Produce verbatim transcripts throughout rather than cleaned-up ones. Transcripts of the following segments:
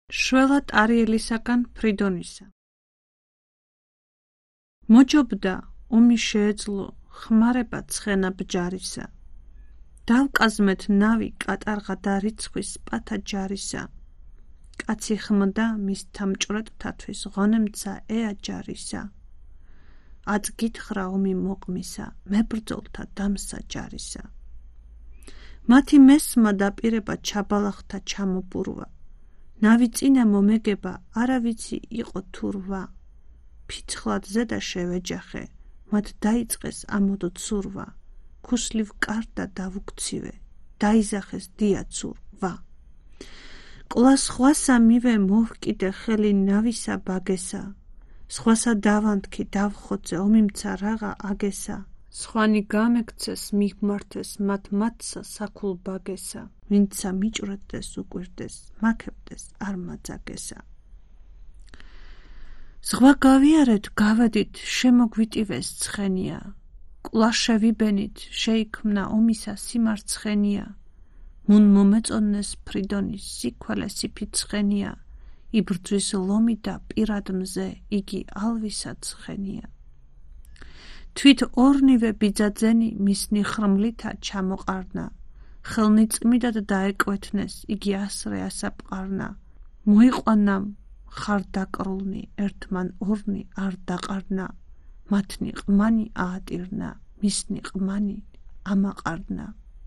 შველა ტარიელისაგან ფრიდონისა. მოჯობდა ომი შეეძლო ხმარება ცხენა ბჯარისა. დავკაზმეთ ნავი კატარღა და რიცხვის პათა ჯარისა. კაცი ხმდა მის თამჭვრეტთათვის ღონემცა ეა ჯარისა. აწ გითხრა ომი მოყმისა, მებრძოლთა დამსა ჯარისა. მათი მესმა დაპირება ჩაბალახთა ჩამოპურვა. ნავი წინა მომეგება არავიცი იყო თურვა. ფიცხლად ზედა შევეჯახე, მათ დაიწყეს ამოდო ცურვა. ქუსლივ კარდა დავუქცივე, დაიზახეს დიაცურვა. ყლა სხვასა მივე მოვკიდე ხელი ნავისა ბაგესა. სხვასა დავანთქი დავხოცე ომიმცა რაღა აგესა. სხვანი გამექცეს მიგმართეს მათ მათსა საქულ ბაგესა. ვინცა მიჭვრეთდეს უკვირდეს, მაქებდეს არ მაძაგესა. ზღვა გავიარეთ გავედით შემოგვიტივეს ცხენია. ყლა შევიბენით შეიქმნა ომისა სიმარცხენია. მუნ მომეწონეს ფრიდონის სიქველე სიფიცხენია. იბრძვის ლომი და პირად მზე იგი ალვისა ცხენია. თვით ორნივე ბიძაძენი მისნი ხრმლითა ჩამოყარნა. ხელნი წმიდად დაეკვეთნეს იგი ასრე ასაპყარნა. მოიყვანამ ხარ დაკრულნი ერთმან ორნი არ დაყარნა. მათნი ყმანი აატირნა, მისნი ყმანი ამაყარნა.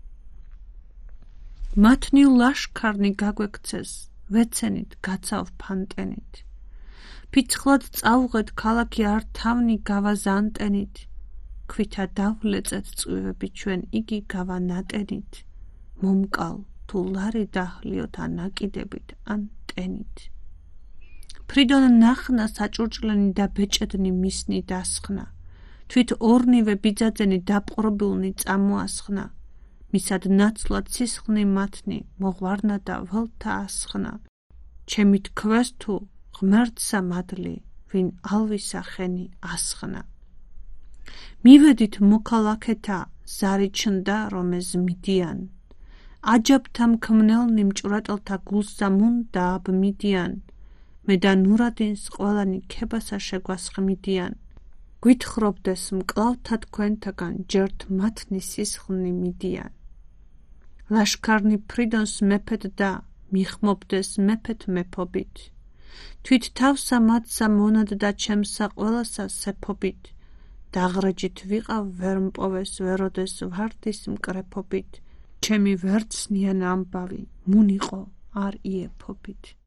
მათნი ლაშქარნი გაგვექცეს, ვეცენით გაცავ ფანტენით. ფიცხლად წავუღეთ ქალაქი არ თავნი გავაზანტენით. ქვითა დავლეწეთ წვივები ჩვენ იგი გავანატენით. მომკალ თუ ლარი დაჰლიოთ ან აკიდებით ან ტენით. ფრიდონ ნახნა საჭურჭლენი და ბეჭედნი მისნი დასხნა. თვით ორნივე ბიძაძენი დაპყრობილნი წამოასხნა. მისად ნაცვლად სისხლნი მათნი მოღვარნა და ველთა ასხნა. ჩემი თქვეს თუ ღმერთსა მადლი, ვინ ალვისა ხენი ასხნა. მივედით მოქალაქეთა ზარი ჩნდა რომეს მიდიან. აჯაბთა მქმნელნი მჭვრეტელთა გულსა მუნ დააბმიდიან. მე და ნურადინს ყველანი ქებასა შეგვასხმიდიან. გვითხრობდეს მკლავთა თქვენთაგან ჯერთ მათნი სისხლნი მიდიან. ლაშქარნი ფრიდონს მეფეთ და მიხმობდეს მეფეთ მეფობით. თვით თავსა მათსა მონადდა ჩემსა ყველასა სეფობით. დაღრეჯით ვიყავ ვერ მპოვეს ვეროდეს ვარდის მკრეფობით. ჩემი ვერცნიან ამბავი მუნ იყო არ იეფობით.